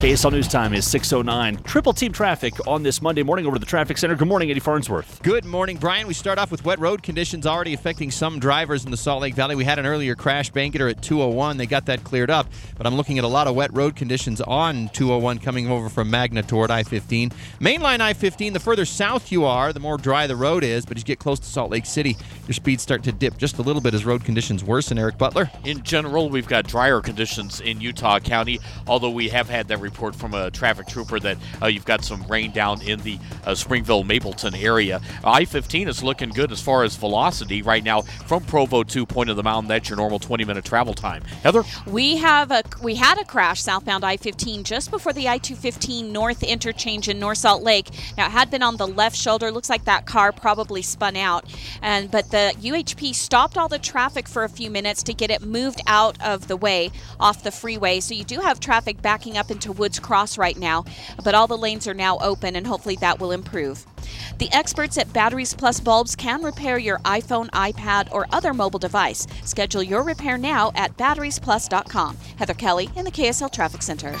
KSL News Time is 6:09. Triple team traffic on this Monday morning over to the traffic center. Good morning, Eddie Farnsworth. Good morning, Brian. We start off with wet road conditions already affecting some drivers in the Salt Lake Valley. We had an earlier crash, Bangerter at 201. They got that cleared up, but I'm looking at a lot of wet road conditions on 201 coming over from Magna toward I-15. Mainline I-15, the further south you are, the more dry the road is, but as you get close to Salt Lake City, your speeds start to dip just a little bit as road conditions worsen. Eric Butler? In general, we've got drier conditions in Utah County, although we have had that report from a traffic trooper that you've got some rain down in the Springville-Mapleton area. I-15 is looking good as far as velocity right now from Provo to Point of the Mountain. That's your normal 20-minute travel time. Heather? We had a crash southbound I-15 just before the I-215 North interchange in North Salt Lake. Now, it had been on the left shoulder. Looks like that car probably spun out. But the UHP stopped all the traffic for a few minutes to get it moved out of the way off the freeway. So you do have traffic backing up into Woods Cross right now, but all the lanes are now open, and hopefully that will improve. The experts at Batteries Plus Bulbs can repair your iPhone, iPad, or other mobile device. Schedule your repair now at batteriesplus.com. Heather Kelly in the KSL Traffic Center.